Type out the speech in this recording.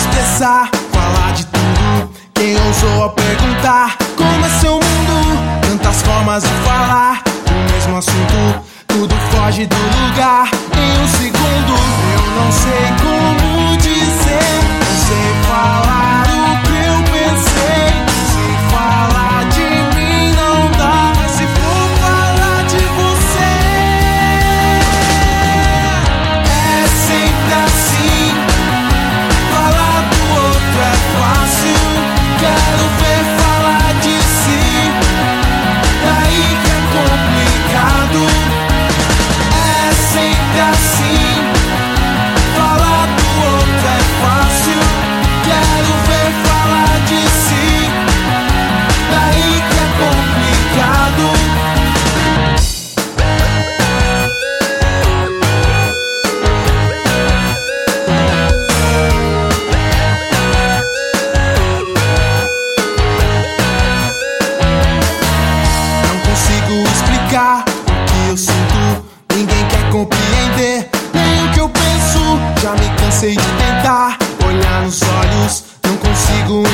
expressar, falar de tudo. Quem ousou perguntar como é seu mundo? Tantas formas de falar do mesmo assunto, tudo foge do lugar em um segundo. Eu não sei como dizer, não sei falar o que eu pensei, não sei falar de mim, não dá. Mas se for falar de você, é sempre assim. Falar do outro é fácil, quero ver falar de si, daí que é complicado. É sempre assim. Falar do outro é fácil, quero ver falar de si, daí que é complicado. Não consigo explicar o que eu sinto, ninguém quer compreender nem o que eu penso. Já me cansei de tentar olhar nos olhos, não consigo